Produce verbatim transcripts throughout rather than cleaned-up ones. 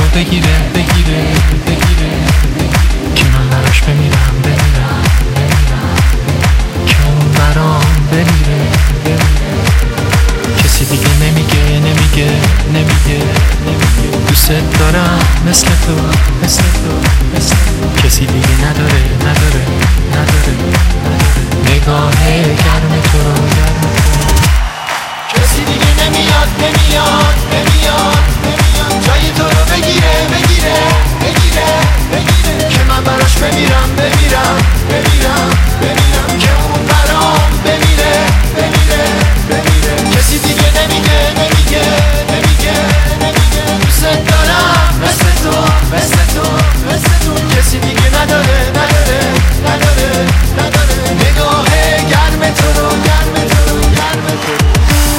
بگیره بگیره بگیره که من براش بمیرم بمیرم بمیرم که اون برام بمیره بمیره کسی دیگه نمیگه نمیگه نمیگه نمیگه دوست دارم مثل تو مثل تو مثل تو کسی دیگه نداره نداره نداره نداره نگاه گرم تو رو گرم تو کسی دیگه نمیاد نمیاد نمیاد نمیاد جای تو رو بگیره بگیره بگیره بگیره که من براش بمیرم بمیرم بمیرم بمیرم که اون برام بمیره بمیره بمیره کسی دیگه نمیگه نمیگه نمیگه نمیگه دوست دارم مثل تو مثل تو مثل تو کسی دیگه نداره نداره نداره نداره نگاه گرم تو رو گرم تو رو گرم تو رو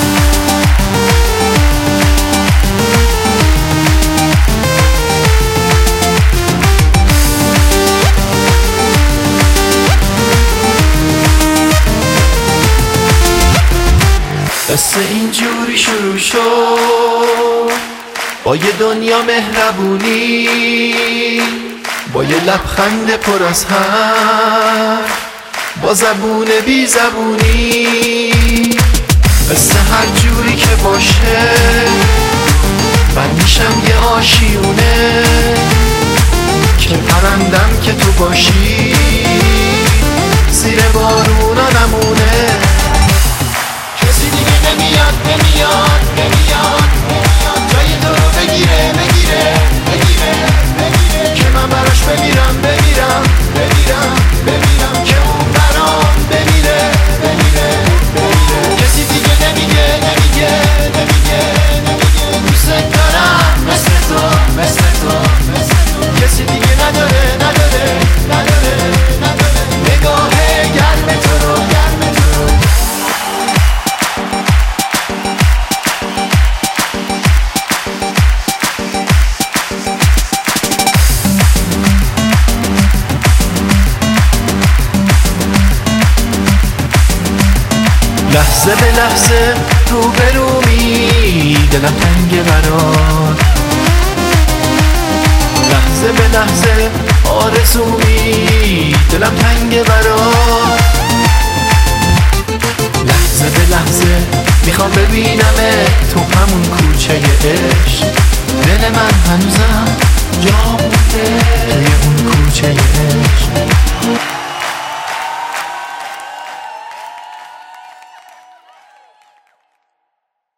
قصه اینجوری شروع شد با یه دنیا مهربونی با یه لبخند پر از حرف با زبون بی زبونی قصه هر جوری که باشه من میشم یه آشیونه که پرندم که تو باشی زیر بارونا نمونه کسی دیگه نمیاد نمیاد نمیاد نمیاد جای تو رو بگیره بگیره بگیره بگیره که من براش بمیرم بمیرم بمیرم بمیرم که اون برام بمیره بمیره بمیره کسی دیگه نمیگه نمیگه نمیگه نمیگه دوست دارم مثل تو مثل تو مثل تو کسی دیگه نداره نداره نداره نداره نگاه گرم تو رو گرم تو رو لحظه به لحظه رو به رو می دلم تنگ برات لحظه به لحظه آرزو می دلم تنگ برات لحظه به لحظه میخوام ببینم تو همون کوچه عشق دل من هنوزم